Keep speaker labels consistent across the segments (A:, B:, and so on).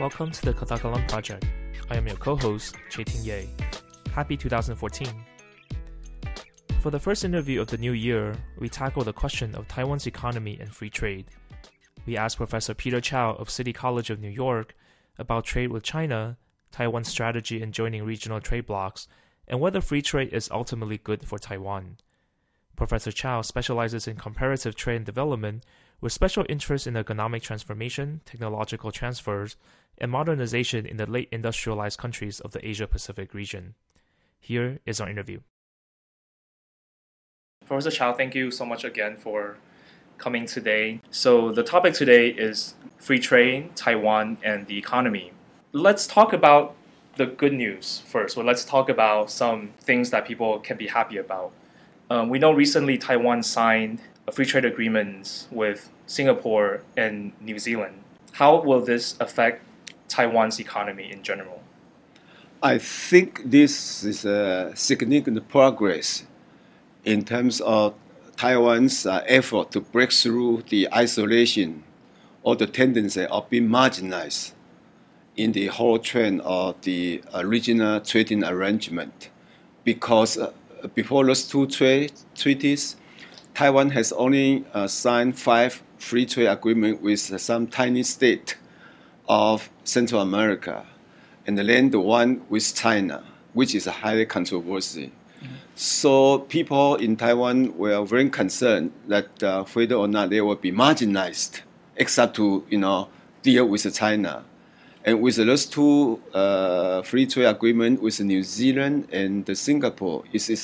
A: Welcome to the Katakalam Project. I am your co-host, Chaitin Ye. Happy 2014. For the first interview of the new year, we tackle the question of Taiwan's economy and free trade. We asked Professor Peter Chow of City College of New York about trade with China, Taiwan's strategy in joining regional trade blocs, and whether free trade is ultimately good for Taiwan. Professor Chow specializes in comparative trade and development with special interest in economic transformation, technological transfers, and modernization in the late industrialized countries of the Asia-Pacific region. Here is our interview. Professor Chow, thank you so much again for coming today. So the topic today is free trade, Taiwan, and the economy. Let's talk about the good news first. Well, let's talk about some things that people can be happy about. We know recently Taiwan signed a free trade agreement with Singapore and New Zealand. How will this affect Taiwan's economy in general?
B: I think this is a significant progress in terms of Taiwan's effort to break through the isolation or the tendency of being marginalized in the whole trend of the regional trading arrangement. Because before those two treaties, Taiwan has only signed 5 free trade agreements with some tiny state of Central America, and then the one with China, which is highly controversial. Mm-hmm. So people in Taiwan were very concerned that whether or not they will be marginalized, except to deal with China. And with those two free trade agreements with New Zealand and Singapore, it's a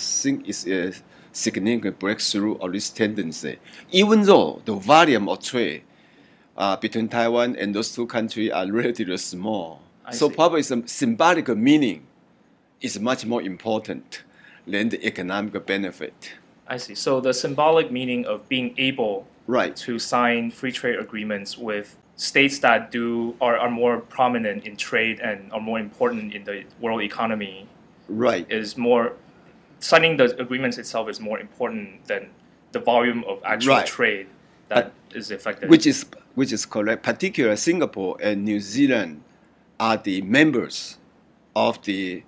B: significant breakthrough of this tendency. Even though the volume of trade between Taiwan and those two countries are relatively small. So probably some symbolic meaning is much more important than the economic benefit.
A: I see. So the symbolic meaning of being able to sign free trade agreements with states that are more prominent in trade and are more important in the world economy is more, signing the agreements itself is more important than the volume of actual trade that is effective.
B: Which is correct. Particularly Singapore and New Zealand are the members of the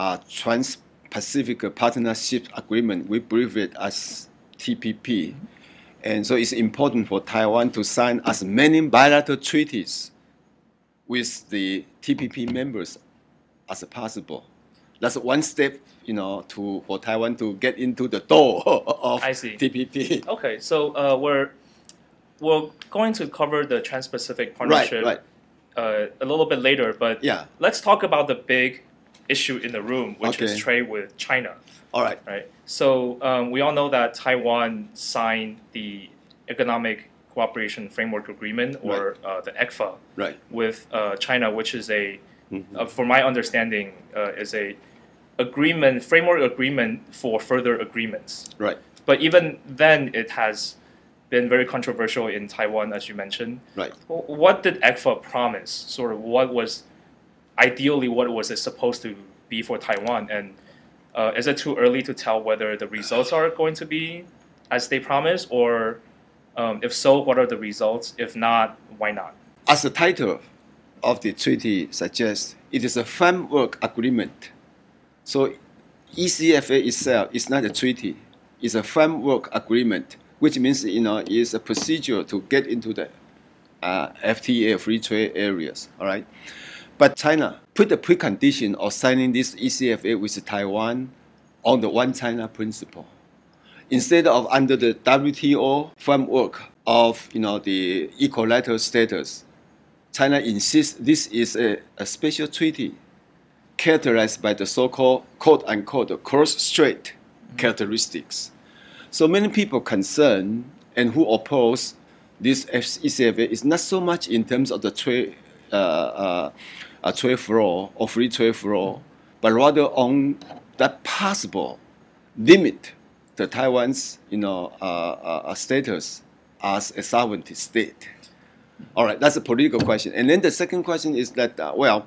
B: Trans-Pacific Partnership Agreement. We abbreviate as TPP. Mm-hmm. And so it's important for Taiwan to sign as many bilateral treaties with the TPP members as possible. That's one step, for Taiwan to get into the door of TPP.
A: Okay, so we're going to cover the Trans-Pacific Partnership a little bit later, but let's talk about the big issue in the room, which is trade with China.
B: All right.
A: So we all know that Taiwan signed the Economic Cooperation Framework Agreement, or the ECFA, with China, which is for my understanding, is a framework agreement for further agreements.
B: Right.
A: But even then, it has been very controversial in Taiwan, as you mentioned.
B: Right.
A: What did ECFA promise? Sort of what was it supposed to be for Taiwan? And is it too early to tell whether the results are going to be as they promised? Or if so, what are the results? If not, why not?
B: As the title of the treaty suggests, it is a framework agreement. So ECFA itself is not a treaty. It's a framework agreement, which means it's a procedure to get into the FTA, free trade areas. All right. But China put the precondition of signing this ECFA with Taiwan on the One China principle. Instead of under the WTO framework of the equilateral status, China insists this is a special treaty characterized by the so-called quote-unquote cross-strait characteristics. So many people concerned and who oppose this ECFA is not so much in terms of the trade flow or free trade flow, but rather on that possible limit the Taiwan's status as a sovereignty state. All right, that's a political question. And then the second question is that will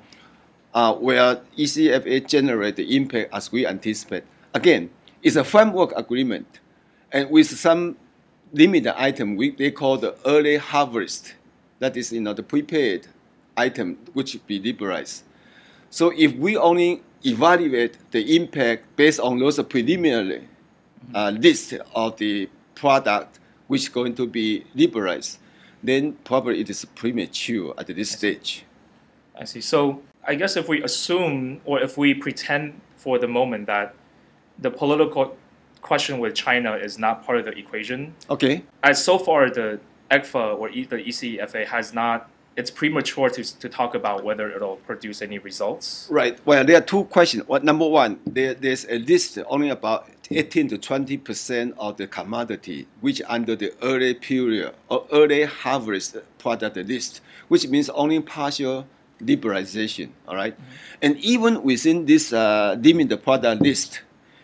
B: ECFA generate the impact as we anticipate? Again, it's a framework agreement, and with some limited item they call the early harvest. That is, the prepaid item which be liberalized. So if we only evaluate the impact based on those preliminary list of the product which is going to be liberalized, then probably it is premature at this stage.
A: I see. So I guess if we assume or if we pretend for the moment that the political question with China is not part of the equation,
B: Okay.
A: as so far the ECFA or the ECFA has not, it's premature to talk about whether it'll produce any results.
B: Right. Well, there are two questions. Well, number one, there's a list only about 18 to 20% of the commodity which under the early period or early harvest product list, which means only partial liberalization. All right? And even within this limited product list,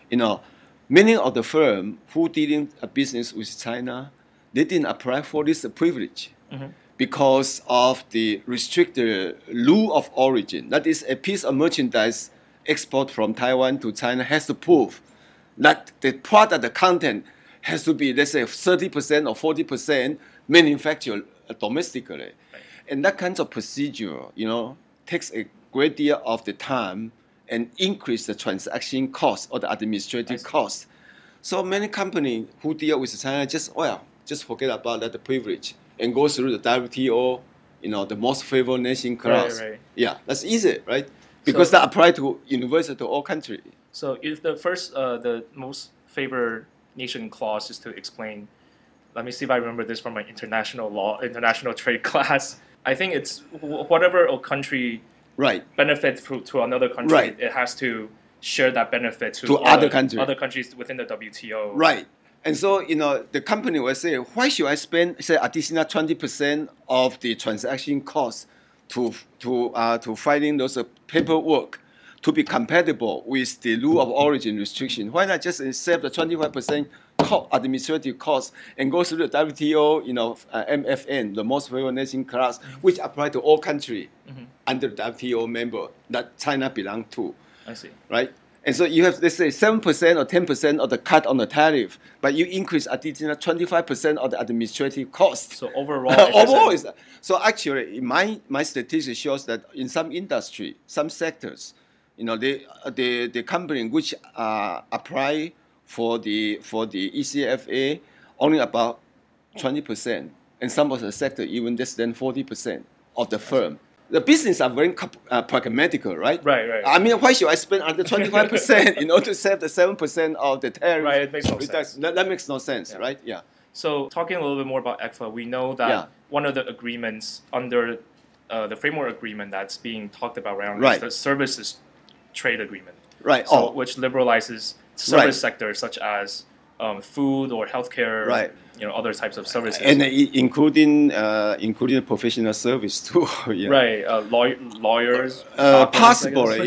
B: many of the firms who dealing a business with China, they didn't apply for this privilege. Because of the restricted rule of origin. That is, a piece of merchandise export from Taiwan to China has to prove that the product, the content, has to be, let's say, 30% or 40% manufactured domestically. Right. And that kind of procedure, takes a great deal of the time and increase the transaction cost or the administrative cost. So many companies who deal with China just forget about that privilege and go through the WTO, the most favored nation clause.
A: Right.
B: Yeah, that's easy, right? Because that apply to universal to all countries.
A: So if the most favored nation clause is to explain, let me see if I remember this from my international law, international trade class. I think it's whatever a country benefits to another country, it has to share that benefit to other countries within the WTO.
B: Right. And so, the company will say, why should I spend, say, additional 20% of the transaction cost to filing those paperwork to be compatible with the rule of origin restriction? Why not just save the 25% administrative cost and go through the WTO, MFN, the most favored nation class, which apply to all countries under the WTO member that China belongs to.
A: I see.
B: Right? And so you have, let's say, 7% or 10% of the cut on the tariff, but you increase additional 25% of the administrative cost.
A: So overall,
B: so actually, my statistics shows that in some industry, some sectors, the company which apply for the ECFA only about 20%, and some of the sector even less than 40% of the firm. The business are very pragmatical, right?
A: Right.
B: I mean, why should I spend under 25% in order to save the 7% of the tariff?
A: Right, it makes no sense.
B: That makes no sense, right? Yeah.
A: So talking a little bit more about ECFA, we know that one of the agreements under the framework agreement that's being talked about is the services trade agreement.
B: Right.
A: So, which liberalizes service sectors such as food or healthcare, other types of services,
B: and including professional service too.
A: Right, lawyers.
B: Possibly,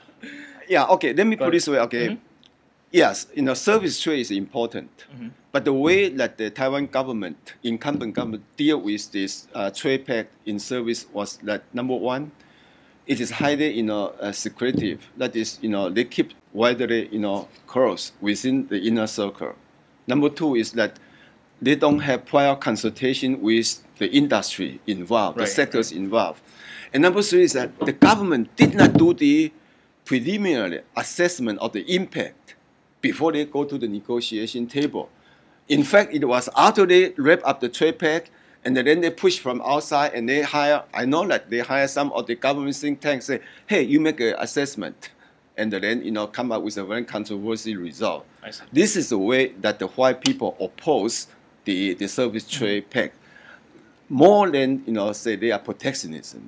B: yeah. Okay, let me put it this way. Okay, yes, service trade is important, but the way that the Taiwan government, incumbent government, deal with this trade pact in service was that number one, it is highly secretive. That is, they keep widely close within the inner circle. Number two is that they don't have prior consultation with the industry involved, the sectors involved. And number three is that the government did not do the preliminary assessment of the impact before they go to the negotiation table. In fact, it was after they wrap up the trade pact, and then they push from outside, and I know that they hire some of the government think tanks, say, hey, you make an assessment, and then, come up with a very controversial result. This is the way that the white people oppose the service trade pact. More than, say they are protectionism.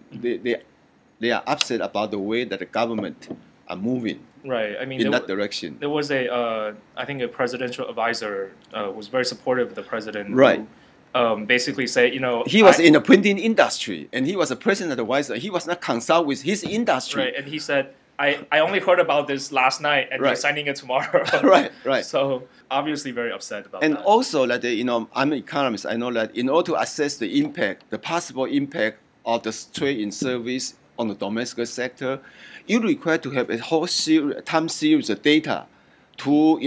B: They are upset about the way that the government are moving.
A: Right. I mean,
B: in that direction.
A: There was I think a presidential advisor was very supportive of the president.
B: Right.
A: Who, basically say,
B: he was in the printing industry, and he was a president advisor. He was not consult with his industry.
A: Right. And he said, I only heard about this last night, and you're signing it tomorrow.
B: Right.
A: So obviously very upset about
B: that. And also that, I'm an economist. I know that in order to assess the impact, the possible impact of the trade in service on the domestic sector, you require to have a whole time series of data to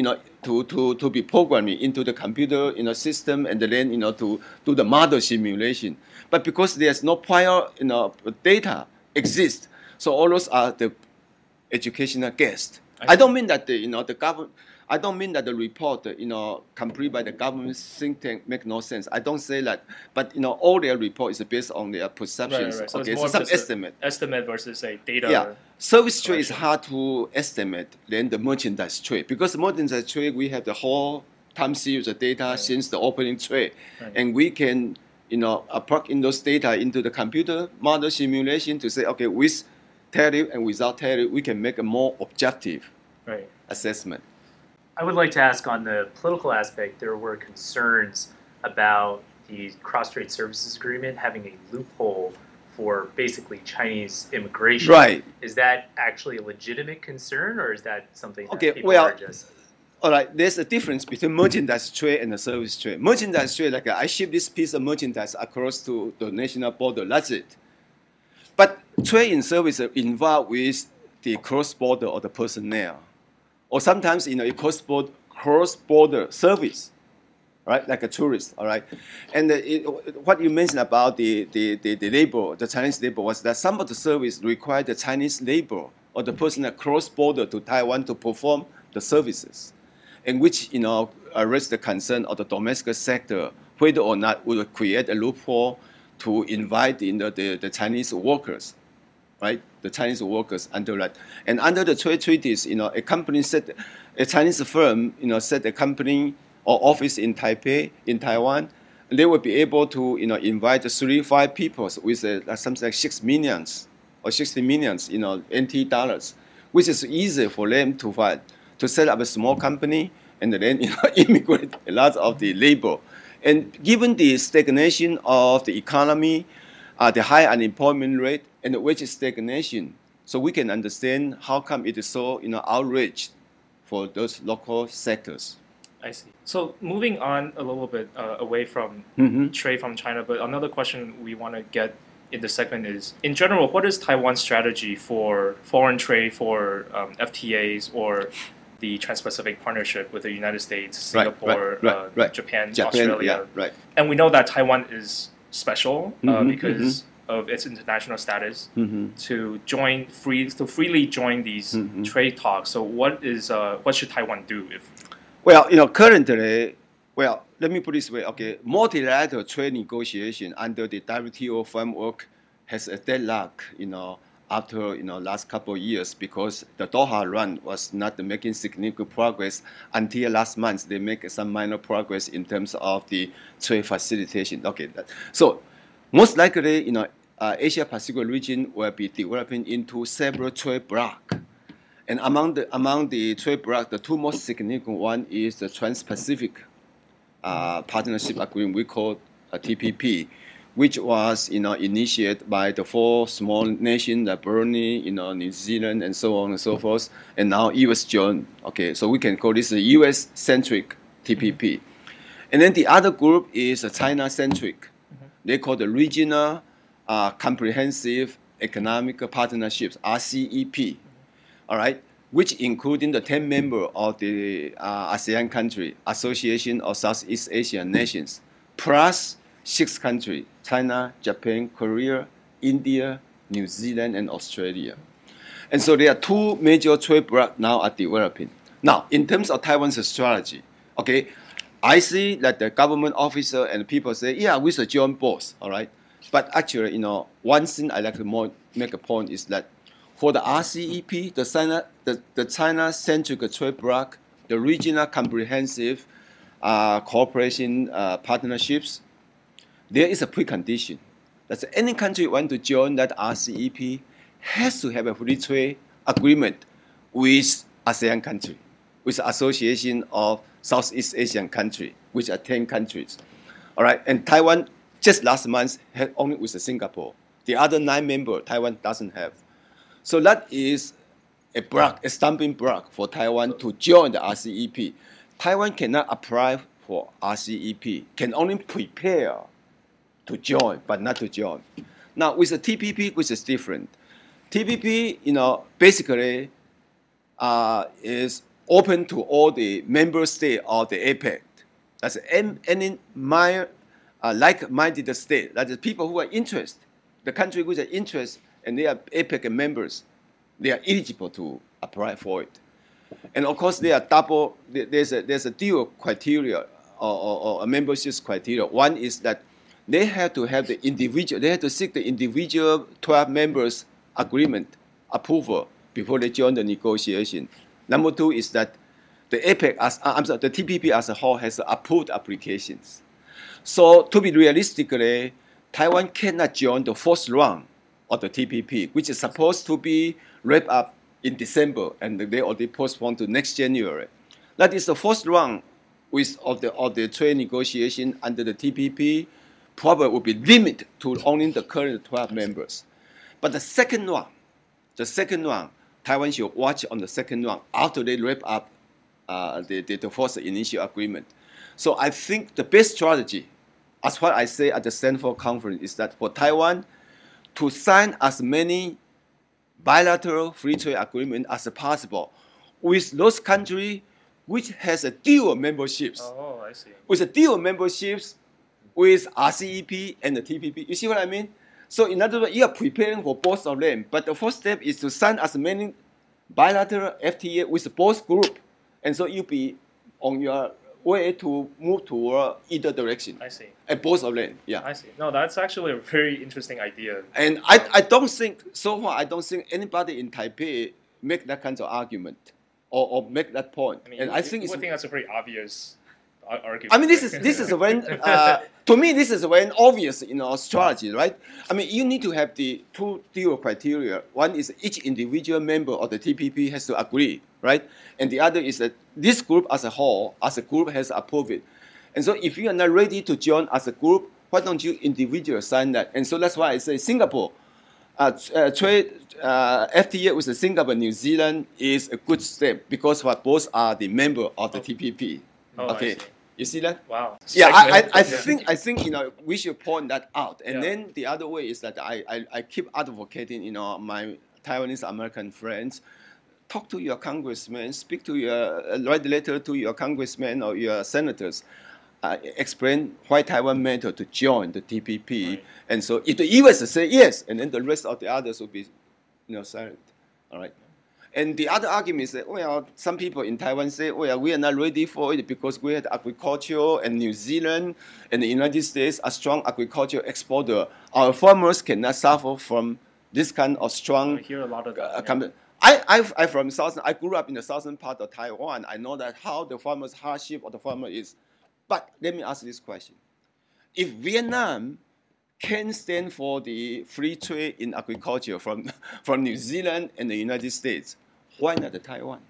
B: to be programming into the computer system, and then to do the model simulation. But because there's no prior data exist, so all those are the educational guests. I don't mean that the government. I don't mean that the report, complete by the government think tank make no sense. I don't say that, but all their report is based on their perceptions.
A: Right. So
B: okay,
A: it's more
B: so some
A: just
B: estimate.
A: Estimate versus a data.
B: Yeah, service trade is
A: collection.
B: hard to estimate than the merchandise trade, because merchandise trade we have the whole time series of data since the opening trade, and we can plug in those data into the computer model simulation to say, okay, with tariff and without tariff, we can make a more objective assessment.
C: I would like to ask, on the political aspect, there were concerns about the cross-trade services agreement having a loophole for basically Chinese immigration.
B: Right.
C: Is that actually a legitimate concern, or is that something that
B: Okay,
C: people
B: well,
C: are just...
B: All right, there's a difference between merchandise trade and the service trade. Merchandise trade, like I ship this piece of merchandise across to the national border, that's it. But trade in service involved with the cross-border or the personnel, or sometimes a cross-border service, right? Like a tourist, all right. And what you mentioned about the labor, the Chinese labor, was that some of the service required the Chinese labor or the person that cross-border to Taiwan to perform the services, and which raised the concern of the domestic sector whether or not would create a loophole to invite the Chinese workers, right? The Chinese workers under that. And under the trade treaties, a company set, a Chinese firm, set a company or office in Taipei, in Taiwan, they would be able to, invite 3-5 people with something like 6 million or 60 million, NT dollars, which is easy for them to set up a small company and then, immigrate a lot of the labor. And given the stagnation of the economy, the high unemployment rate, and the wage stagnation, so we can understand how come it is so outraged for those local sectors.
A: I see. So moving on a little bit away from trade from China, but another question we want to get in this segment is, in general, what is Taiwan's strategy for foreign trade, for FTAs, or the Trans-Pacific Partnership with the United States, Singapore, Japan, Australia?
B: Yeah, right.
A: And we know that Taiwan is special because of its international status to freely join these trade talks. So what should Taiwan do if?
B: Well, currently, let me put it this way. Okay, multilateral trade negotiation under the WTO framework has a deadlock. After last couple of years, because the Doha round was not making significant progress until last month. They make some minor progress in terms of the trade facilitation. Okay, so most likely, Asia Pacific region will be developing into several trade blocks. And among the trade blocks, the two most significant one is the Trans-Pacific Partnership Agreement we call TPP, which was initiated by the 4 small nations like Brunei, New Zealand, and so on and so forth, and now U.S. joined. Okay, so we can call this a U.S.-centric TPP. And then the other group is a China-centric. They call the Regional Comprehensive Economic Partnerships, RCEP. All right, which including the 10 members of the ASEAN country, Association of Southeast Asian Nations, plus 6 countries: China, Japan, Korea, India, New Zealand, and Australia. And so there are 2 major trade blocks now are developing. Now, in terms of Taiwan's strategy, okay, I see that the government officer and people say, yeah, we should join both, all right? But actually, one thing I like to make a point is that for the RCEP, the China-centric trade bloc, the Regional Comprehensive Cooperation Partnerships, there is a precondition that any country want to join that RCEP has to have a free trade agreement with ASEAN country, with Association of Southeast Asian country, which are 10 countries. All right, and Taiwan just last month had only with Singapore. The other 9 members, Taiwan doesn't have. So that is a block, a stumbling block for Taiwan to join the RCEP. Taiwan cannot apply for RCEP, can only prepare to join, but not to join. Now, with the TPP, which is different. TPP, basically is open to all the member states of the APEC. That's any like-minded state. That is people who are interested, the country which are interested, and they are APEC members, they are eligible to apply for it. And of course, there are there's a dual criteria or a membership criteria. One is that they have to have they have to seek the individual 12 members agreement approval before they join the negotiation. Number two is that the APEC the TPP as a whole has approved applications. So to be realistically, Taiwan cannot join the first round of the TPP, which is supposed to be wrapped up in December, and they already postponed to next January. That is the first round of the trade negotiation under the TPP. Probably will be limited to only the current 12 members. But the second round, Taiwan should watch on the second round after they wrap up the first initial agreement. So I think the best strategy, as what I say at the Stanford conference, is that for Taiwan to sign as many bilateral free trade agreements as possible with those countries which has a dual memberships.
A: Oh, I see.
B: With a dual memberships with RCEP and the TPP. You see what I mean? So in other words, you are preparing for both of them. But the first step is to sign as many bilateral FTA with both groups. And so you'll be on your way to move toward either direction.
A: I see.
B: And both of them, yeah.
A: I see. No, that's actually a very interesting idea.
B: And I don't think, so far, I don't think anybody in Taipei make that kind of argument or make that point.
A: I mean,
B: and I think
A: I think that's a very obvious argument.
B: I mean, this is when to me this is when obvious in our strategy, right? I mean, you need to have the two dual criteria. One is each individual member of the TPP has to agree, right? And the other is that this group as a whole, as a group, has approved it. And so, if you are not ready to join as a group, why don't you individually sign that? And so that's why I say Singapore trade FTA with Singapore, New Zealand is a good step because both are the member of the TPP.
A: Oh,
B: okay. You see that?
A: Wow.
B: Yeah, I think we should point that out. And
A: Yeah.
B: then the other way is that I keep advocating, my Taiwanese American friends, talk to your congressman, write a letter to your congressman or your senators, explain why Taiwan matter to join the TPP.
A: Right.
B: And so if the US say yes, and then the rest of the others will be, silent. All right. And the other argument is that, some people in Taiwan say, we are not ready for it because we had agriculture, and New Zealand and the United States are strong agriculture exporter. Our farmers cannot suffer from this kind of strong.
A: I hear a lot of that.
B: I'm from southern. I grew up in the southern part of Taiwan. I know that how the farmers' hardship of the farmer is. But let me ask this question: if Vietnam can stand for the free trade in agriculture from New Zealand and the United States, why not Taiwan?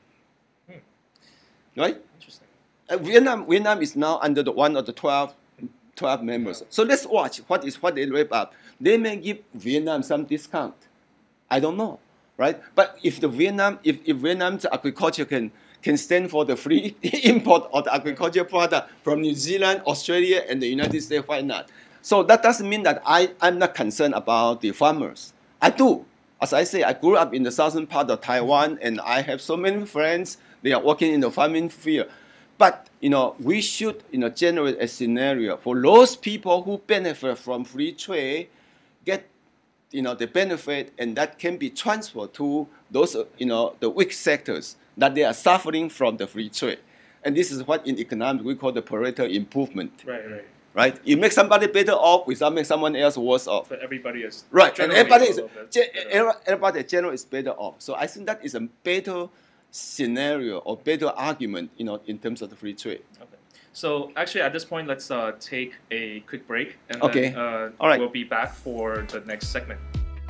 B: Right?
A: Interesting.
B: Vietnam is now under one of the 12 members. So let's watch what they wrap up. They may give Vietnam some discount. I don't know, right? But if Vietnam's agriculture can stand for the free import of the agricultural product from New Zealand, Australia, and the United States, why not? So that doesn't mean that I'm not concerned about the farmers. I do. As I say, I grew up in the southern part of Taiwan, and I have so many friends. They are working in the farming field. But, we should, generate a scenario for those people who benefit from free trade, get, the benefit, and that can be transferred to those, the weak sectors that they are suffering from the free trade. And this is what in economics we call the Pareto improvement.
A: Right.
B: Right? You make somebody better off without making someone else worse off.
A: So everybody is
B: right, and everybody generally is better off. So I think that is a better scenario or better argument, in terms of the free trade.
A: Okay. So actually, at this point, let's take a quick break, and
B: okay.
A: then
B: all right.
A: We'll be back for the next segment.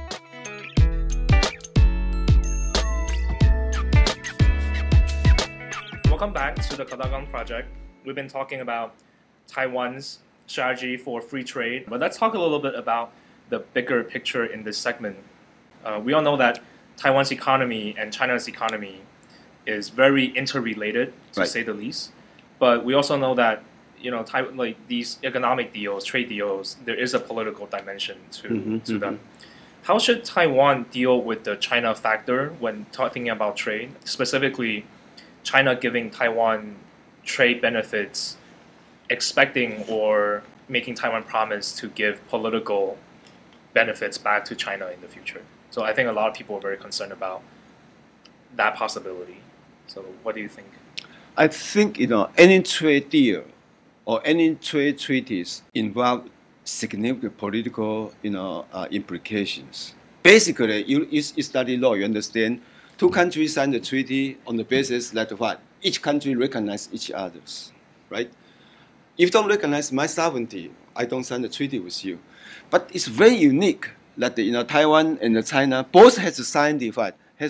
A: Welcome back to the Kadagang Project. We've been talking about Taiwan's strategy for free trade, but let's talk a little bit about the bigger picture in this segment. We all know that Taiwan's economy and China's economy is very interrelated, to say the least. But we also know that these economic deals, trade deals, there is a political dimension to them. How should Taiwan deal with the China factor when talking about trade? Specifically, China giving Taiwan trade benefits, expecting or making Taiwan promise to give political benefits back to China in the future. So I think a lot of people are very concerned about that possibility. So what do you think?
B: I think any trade deal or any trade treaties involve significant political implications. Basically, you study law, you understand. Two countries sign the treaty on the basis that what each country recognize each other's, right? If you don't recognize my sovereignty, I don't sign the treaty with you. But it's very unique that Taiwan and China both has signed the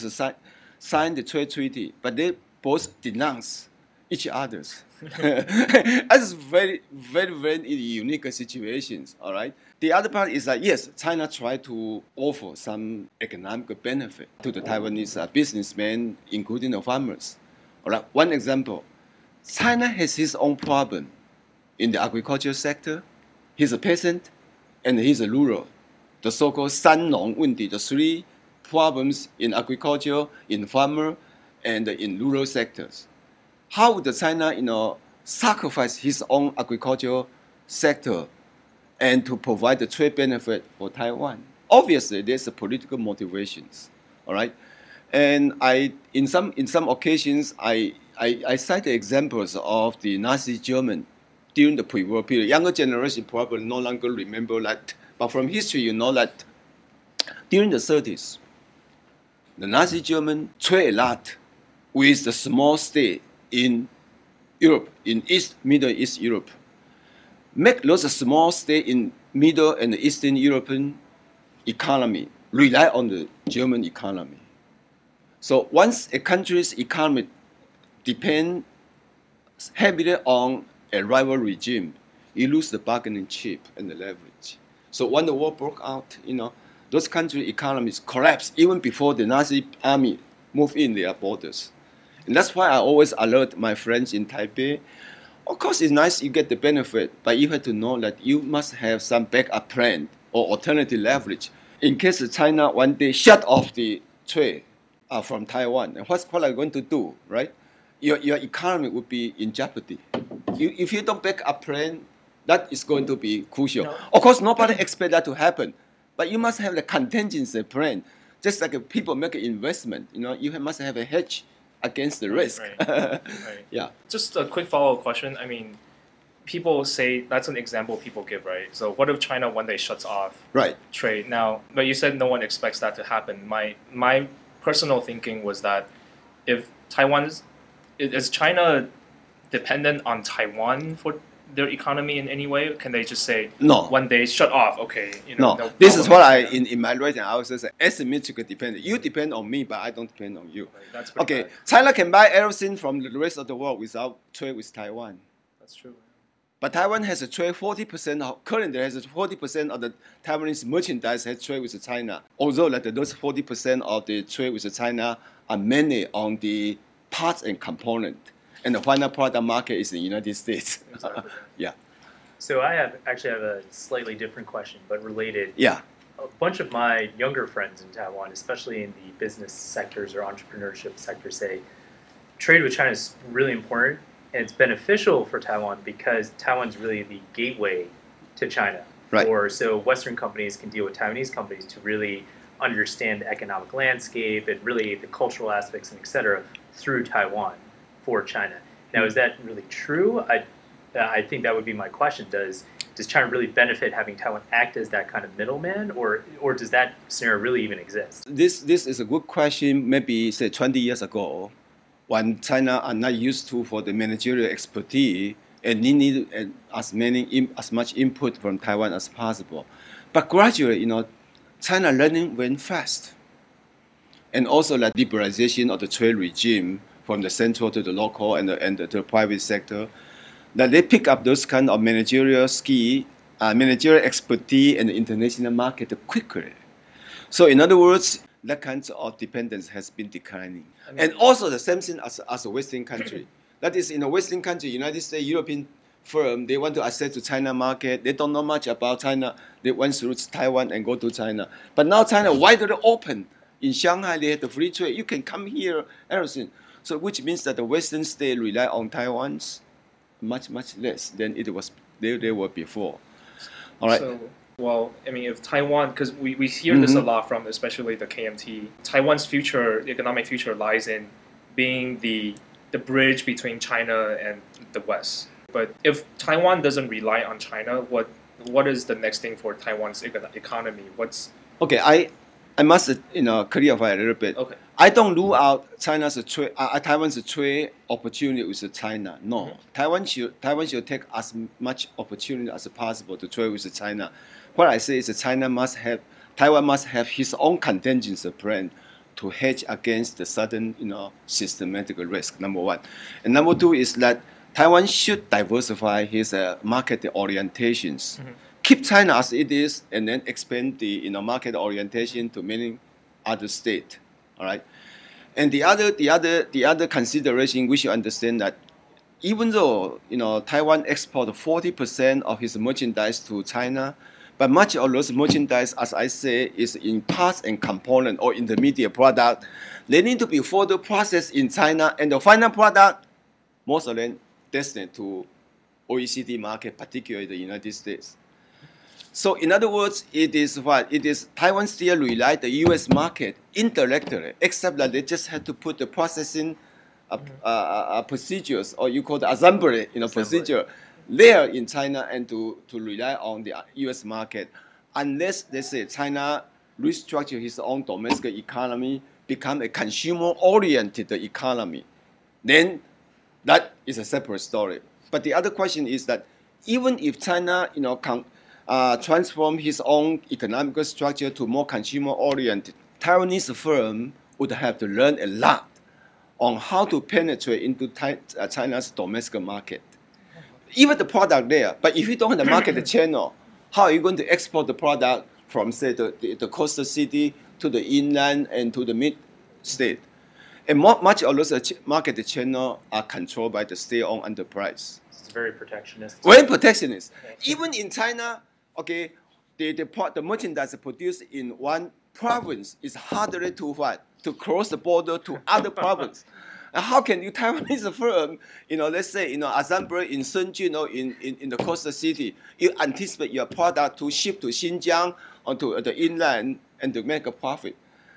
B: trade treaty, but they both denounce each other's. That's very, very, very unique situations. All right. The other part is that yes, China tried to offer some economic benefit to the Taiwanese businessmen, including the farmers. All right. One example: China has his own problem in the agriculture sector. He's a peasant, and he's a rural. The so-called 三农问题, the three problems in agriculture, in farmer, and in rural sectors. How would China, sacrifice his own agricultural sector and to provide the trade benefit for Taiwan? Obviously, there's a political motivations, all right. And in some occasions, I cite the examples of the Nazi German during the pre-war period. Younger generation probably no longer remember that, but from history, you know that during the 30s, the Nazi German trade a lot with the small state in Europe, in Middle East Europe. Make those small states in Middle and Eastern European economy rely on the German economy. So once a country's economy depends heavily on a rival regime, you lose the bargaining chip and the leverage. So when the war broke out, those country economies collapsed even before the Nazi army moved in their borders. And that's why I always alert my friends in Taipei. Of course, it's nice you get the benefit, but you have to know that you must have some backup plan or alternative leverage in case China one day shut off the trade from Taiwan. And what are you going to do, right? Your economy would be in jeopardy. If you don't back up plan, that is going to be crucial. No. Of course, nobody expects that to happen, but you must have the contingency plan. Just like people make an investment, you must have a hedge against the risk.
A: Right.
B: Yeah.
A: Just a quick follow-up question. I mean, people say that's an example people give, right? So what if China one day shuts off trade? Now, but you said no one expects that to happen. My personal thinking was that if is China dependent on Taiwan for their economy in any way? Can they just say
B: no?
A: One day shut off? Okay,
B: no. This is what in my writing I also say asymmetrical dependent. You depend on me, but I don't depend on you.
A: Right, that's
B: okay.
A: Bad.
B: China can buy everything from the rest of the world without trade with Taiwan.
A: That's true.
B: But Taiwan has a trade 40%. Currently, has 40% of the Taiwanese merchandise has trade with China. Although that those 40% of the trade with China are mainly on the parts and component. And the final product market is in the United States.
C: Exactly.
B: Yeah.
C: So I actually have a slightly different question, but related.
B: Yeah.
C: A bunch of my younger friends in Taiwan, especially in the business sectors or entrepreneurship sectors, say trade with China is really important and it's beneficial for Taiwan because Taiwan's really the gateway to China.
B: Right.
C: So Western companies can deal with Taiwanese companies to really understand the economic landscape and really the cultural aspects and et cetera through Taiwan for China. Now, is that really true? I think that would be my question. Does China really benefit having Taiwan act as that kind of middleman, or does that scenario really even exist?
B: This is a good question. Maybe say 20 years ago, when China are not used to for the managerial expertise and need as much input from Taiwan as possible. But gradually, China learning went fast, and also the liberalization of the trade regime from the central to the local and the private sector, that they pick up those kind of managerial skill, managerial expertise in the international market quickly. So in other words, that kind of dependence has been declining. And also the same thing as a Western country. That is, in a Western country, United States, European firm, they want to access to China market. They don't know much about China. They went through Taiwan and go to China. But now China widely open. In Shanghai, they have the free trade. You can come here, everything. So which means that the Western state rely on Taiwan's much less than it was they were before. All right.
A: So, well, I mean, if Taiwan, because we hear this a lot from especially the KMT, Taiwan's future, economic future, lies in being the bridge between China and the West. But if Taiwan doesn't rely on China, what is the next thing for Taiwan's economy?
B: Okay, I must clarify a little bit.
A: Okay.
B: I don't rule out Taiwan's trade opportunity with China. No, Taiwan should take as much opportunity as possible to trade with China. What I say is Taiwan must have his own contingency plan to hedge against the sudden systematic risk. Number one, and number two is that Taiwan should diversify his market orientations. Keep China as it is, and then expand the market orientation to many other states. All right, and the other consideration we should understand that even though Taiwan export 40% of his merchandise to China, but much of those merchandise, as I say, is in parts and component or intermediate product. They need to be further processed in China, and the final product, most of them destined to OECD market, particularly the United States. So in other words, it is Taiwan still rely the U.S. market indirectly, except that they just had to put the processing procedures, or you call the assembly procedure, there in China, and to rely on the U.S. market. Unless, let's say, China restructure his own domestic economy, become a consumer-oriented economy, then that is a separate story. But the other question is that even if China, transform his own economic structure to more consumer-oriented, Taiwanese firm would have to learn a lot on how to penetrate into China's domestic market. Even the product there, but if you don't have the market channel, how are you going to export the product from, say, the coastal city to the inland and to the mid-state? And much of those market channel are controlled by the state-owned enterprise.
C: It's very protectionist.
B: Very protectionist. Even in China, okay, the merchandise produced in one province is harder to cross the border to other provinces. How can you Taiwanese firm, let's say, assemble in Shenzhen or in the coastal city, you anticipate your product to ship to Xinjiang or to the inland and to make a profit?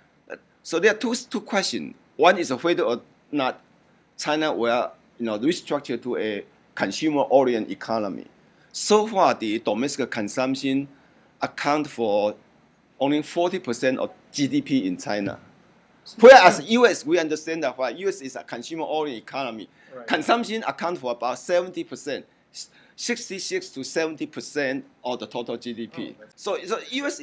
B: So there are two questions. One is whether or not China will, restructure to a consumer-oriented economy. So far, the domestic consumption account for only 40% of GDP in China. Whereas U.S., we understand that while U.S. is a consumer-oriented economy, right, consumption accounts for about 70%, 66 to 70% of the total GDP. So U.S.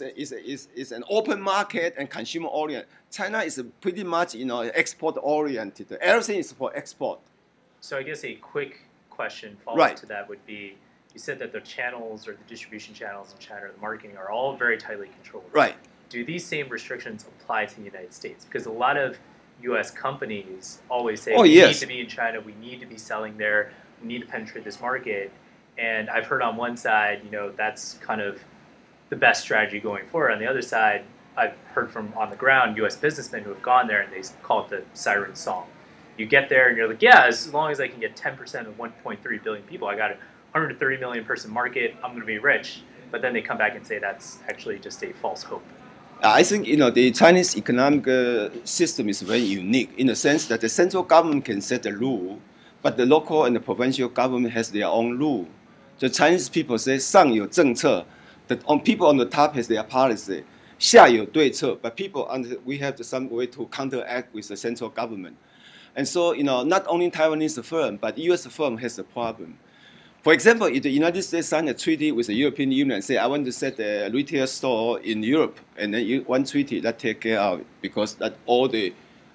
B: is an open market and consumer-oriented. China is pretty much export-oriented. Everything is for export.
C: So I guess a quick question follow-up
B: right.
C: to that would be, you said that the channels or the distribution channels in China or the marketing are all very tightly controlled.
B: Right.
C: Do these same restrictions apply to the United States? Because a lot of U.S. companies always say, we need to be in China, we need to be selling there, we need to penetrate this market. And I've heard on one side, that's kind of the best strategy going forward. On the other side, I've heard from on the ground U.S. businessmen who have gone there and they call it the siren song. You get there and you're like, yeah, as long as I can get 10% of 1.3 billion people, I got a 130 million person market, I'm going to be rich. But then they come back and say that's actually just a false hope.
B: I think the Chinese economic system is very unique in the sense that the central government can set the rule, but the local and the provincial government has their own rule. The Chinese people say 上有政策, people on the top has their policy. 下有对策, but we have some way to counteract with the central government. And so, not only Taiwanese firm, but U.S. firm has a problem. For example, if the United States signed a treaty with the European Union and say, I want to set a retail store in Europe, and then one treaty that take care of it, because that all the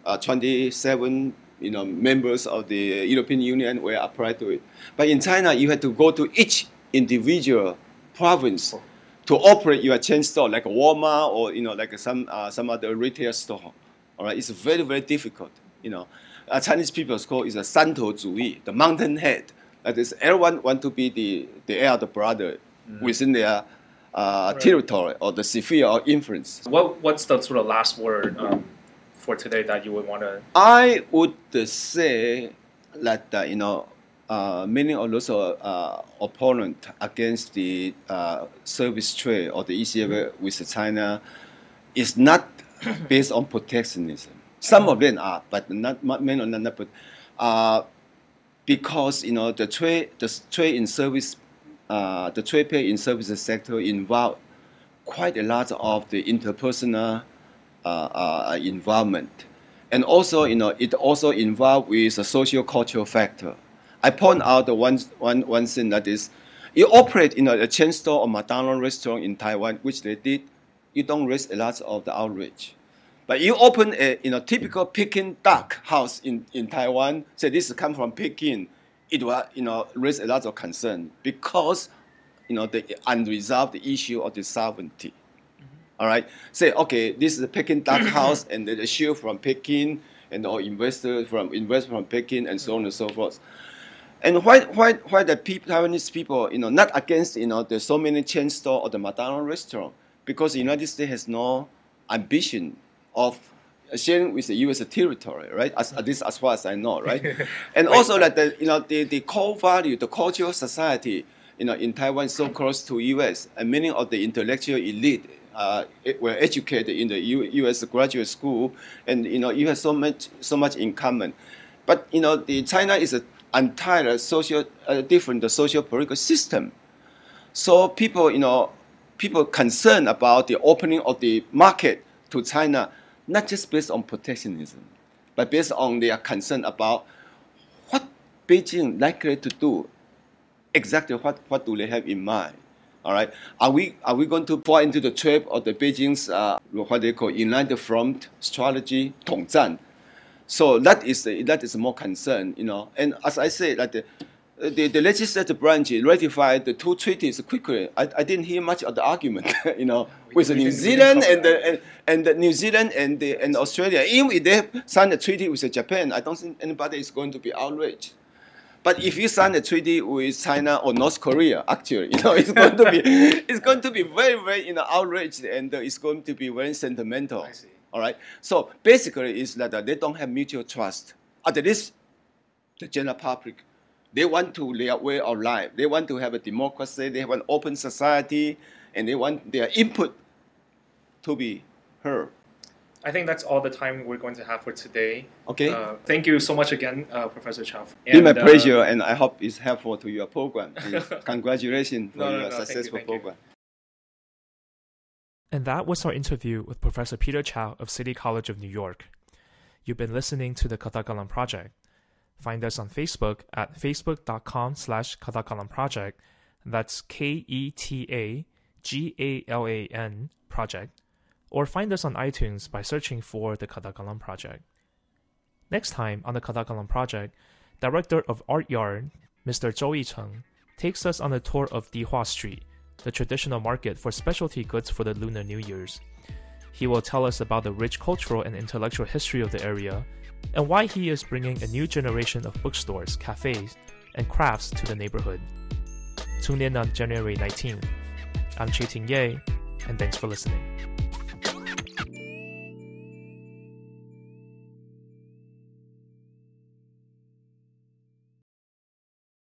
B: 27 members of the European Union will apply to it. But in China, you have to go to each individual province to operate your chain store, like a Walmart or like some other retail store. All right, it's very, very difficult. Chinese people's call is a 山头主义, the mountain head. That is, everyone want to be the elder brother within their territory or the sphere of influence.
A: What's the sort of last word for today that you would want to?
B: I would say that many of those opponents against the service trade or the ECFTA with China is not based on protectionism. Some of them are, but not many of them. But because the trade in service, the trade pay in services sector involve quite a lot of the interpersonal involvement, and also it also involved with a socio-cultural factor. I point out the one thing that is, you operate a chain store or McDonald's restaurant in Taiwan, which they did. You don't raise a lot of the outrage. But you open a typical Peking duck house in Taiwan, say this comes from Peking, it will raise a lot of concern because the unresolved issue of the sovereignty. Mm-hmm. All right, say okay, this is a Peking duck house, and the share from Peking, and or invest from Peking, and so on and so forth. And why the Taiwanese people not against there's so many chain store or the McDonald's restaurant, because the United States has no ambition of sharing with the U.S. territory, right? At least as far as I know, right? And also that the core value, the cultural society, in Taiwan is so close to U.S. and many of the intellectual elite were educated in the U.S. graduate school, and you have so much in common. But the China is an entire different social political system. So people concerned about the opening of the market to China, not just based on protectionism, but based on their concern about what Beijing likely to do, exactly what do they have in mind. All right, are we going to fall into the trap of the Beijing's what they call united front strategy, 统战? So that is more concern, And as I say, that the legislative branch ratified the two treaties quickly. I didn't hear much of the argument, with New Zealand and New Zealand and Australia. Even if they signed a treaty with Japan, I don't think anybody is going to be outraged. But if you sign a treaty with China or North Korea, actually, it's going to be very, very outraged, and it's going to be very sentimental.
A: I see.
B: All right. So basically, it's that they don't have mutual trust. At least the general public. They want to their way of life. They want to have a democracy. They have an open society, and they want their input to be heard.
A: I think that's all the time we're going to have for today.
B: Okay.
A: Thank you so much again, Professor Chow.
B: It's my pleasure, and I hope it's helpful to your program. Congratulations for your successful program.
A: And that was our interview with Professor Peter Chow of City College of New York. You've been listening to the Kadakalan Project. Find us on Facebook at facebook.com/Kadakalan Project. That's KETAGALAN Project. Or find us on iTunes by searching for the Kadakalan Project. Next time on the Kadakalan Project, Director of Art Yard, Mr. Zhou Yicheng, takes us on a tour of Dihua Street, the traditional market for specialty goods for the Lunar New Year's. He will tell us about the rich cultural and intellectual history of the area, and why he is bringing a new generation of bookstores, cafes, and crafts to the neighborhood. Tune in on January 19th. I'm Chaiting Ye, and thanks for listening.